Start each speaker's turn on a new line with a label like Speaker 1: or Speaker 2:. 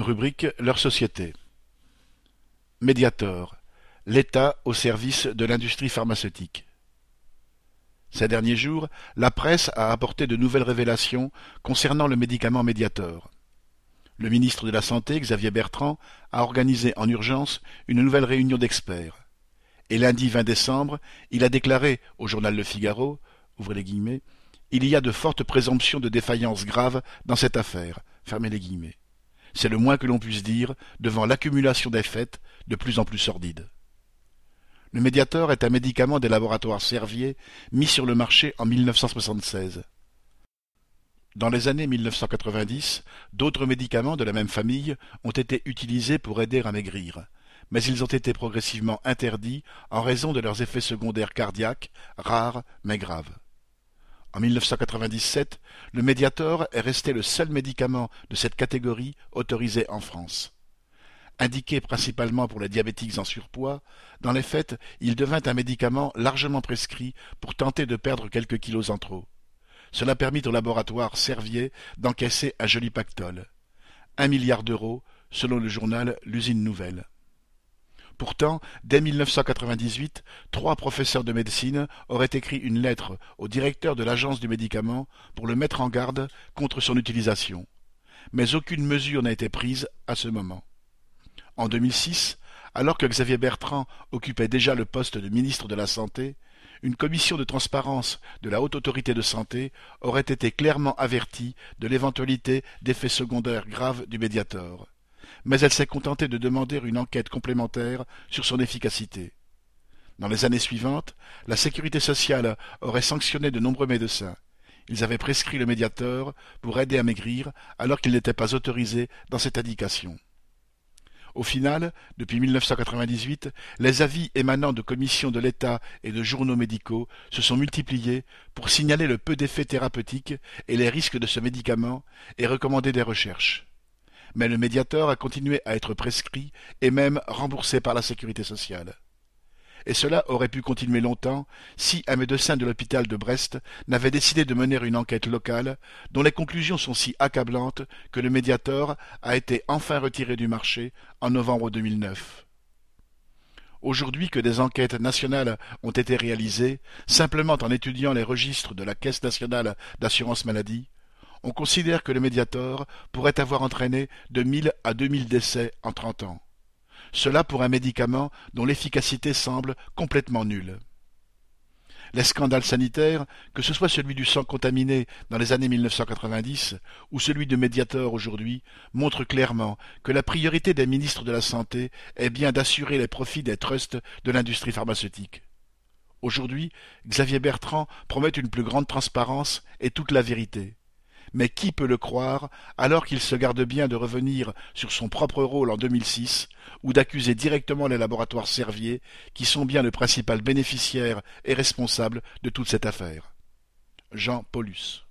Speaker 1: Rubrique leur société. Mediator, l'État au service de l'industrie pharmaceutique. Ces derniers jours, la presse a apporté de nouvelles révélations concernant le médicament Mediator. Le ministre de la Santé, Xavier Bertrand, a organisé en urgence une nouvelle réunion d'experts. Et lundi 20 décembre, il a déclaré au journal Le Figaro, ouvrez les guillemets, « Il y a de fortes présomptions de défaillance grave dans cette affaire », fermez les guillemets. C'est le moins que l'on puisse dire devant l'accumulation des faits de plus en plus sordides. Le Mediator est un médicament des laboratoires Servier mis sur le marché en 1976. Dans les années 1990, d'autres médicaments de la même famille ont été utilisés pour aider à maigrir, mais ils ont été progressivement interdits en raison de leurs effets secondaires cardiaques, rares mais graves. En 1997, le Mediator est resté le seul médicament de cette catégorie autorisé en France. Indiqué principalement pour les diabétiques en surpoids, dans les faits, il devint un médicament largement prescrit pour tenter de perdre quelques kilos en trop. Cela permit au laboratoire Servier d'encaisser un joli pactole. 1 milliard d'euros, selon le journal L'Usine Nouvelle. Pourtant, dès 1998, 3 professeurs de médecine auraient écrit une lettre au directeur de l'agence du médicament pour le mettre en garde contre son utilisation. Mais aucune mesure n'a été prise à ce moment. En 2006, alors que Xavier Bertrand occupait déjà le poste de ministre de la Santé, une commission de transparence de la Haute Autorité de Santé aurait été clairement avertie de l'éventualité d'effets secondaires graves du Mediator. Mais elle s'est contentée de demander une enquête complémentaire sur son efficacité. Dans les années suivantes, la Sécurité sociale aurait sanctionné de nombreux médecins. Ils avaient prescrit le Mediator pour aider à maigrir alors qu'il n'était pas autorisé dans cette indication. Au final, depuis 1998, les avis émanant de commissions de l'État et de journaux médicaux se sont multipliés pour signaler le peu d'effets thérapeutiques et les risques de ce médicament et recommander des recherches. Mais le Mediator a continué à être prescrit et même remboursé par la Sécurité sociale. Et cela aurait pu continuer longtemps si un médecin de l'hôpital de Brest n'avait décidé de mener une enquête locale dont les conclusions sont si accablantes que le Mediator a été enfin retiré du marché en novembre 2009. Aujourd'hui que des enquêtes nationales ont été réalisées, simplement en étudiant les registres de la Caisse nationale d'assurance maladie, on considère que le Mediator pourrait avoir entraîné de 1000 à 2000 décès en 30 ans. Cela pour un médicament dont l'efficacité semble complètement nulle. Les scandales sanitaires, que ce soit celui du sang contaminé dans les années 1990 ou celui de Mediator aujourd'hui, montrent clairement que la priorité des ministres de la Santé est bien d'assurer les profits des trusts de l'industrie pharmaceutique. Aujourd'hui, Xavier Bertrand promet une plus grande transparence et toute la vérité. Mais qui peut le croire alors qu'il se garde bien de revenir sur son propre rôle en 2006 ou d'accuser directement les laboratoires Servier qui sont bien le principal bénéficiaire et responsable de toute cette affaire. Jean Paulus.